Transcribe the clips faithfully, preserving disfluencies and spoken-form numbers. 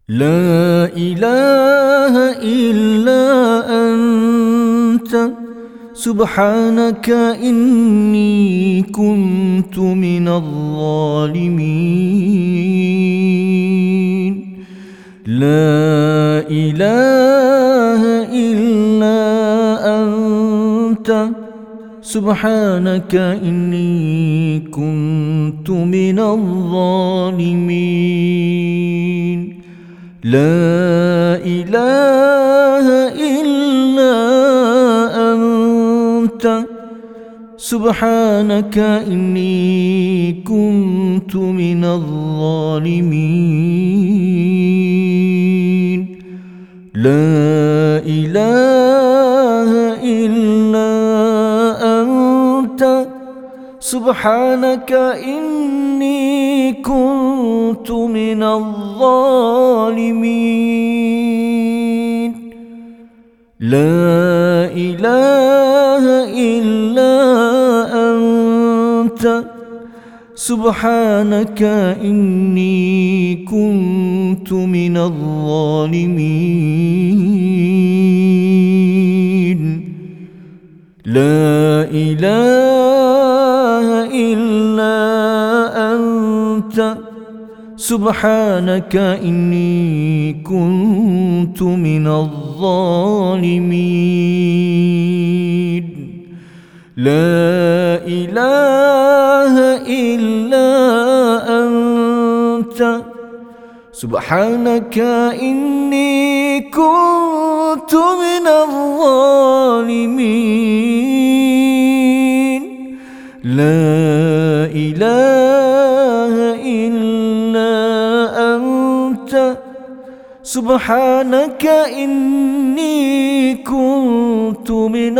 لا إله إلا أنت سبحانك إني كنت من الظالمين. لا إله إلا أنت سبحانك إني كنت من الظالمين. لا إله إلا أنت سبحانك إني كنت من الظالمين. لا إله إلا أنت سبحانك إني كنت من الظالمين. لا إله إلا أنت سبحانك إني كنت من الظالمين. لا إله إلا أنت سبحانك إني كنت من الظالمين. لا إله إلا أنت سبحانك إني كنت من الظالمين. لا إله إلا أنت سبحانك إني كنت من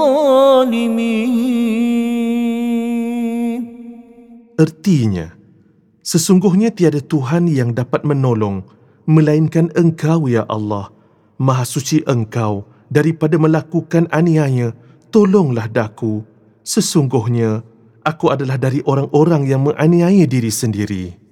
الظالمين. Ertinya, sesungguhnya tiada Tuhan yang dapat menolong melainkan Engkau, ya Allah. Maha suci Engkau daripada melakukan aniaya. Tolonglah daku. Sesungguhnya aku adalah dari orang-orang yang menganiaya diri sendiri.